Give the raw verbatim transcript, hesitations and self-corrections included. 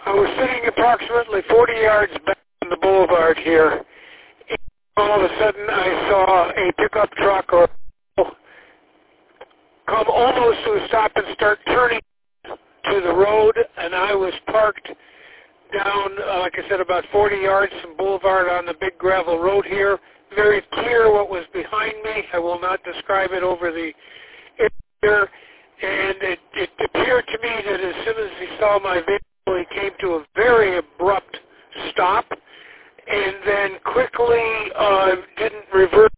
I was sitting approximately forty yards back on the boulevard here. And all of a sudden, I saw a pickup truck or come almost to a stop and start turning to the road, and I was parked down, uh, like I said, about forty yards from Boulevard on the big gravel road here. Very clear what was behind me. I will not describe it over the air. And it, it appeared to me that as soon as he saw my vehicle, he came to a very abrupt stop and then quickly uh, didn't reverse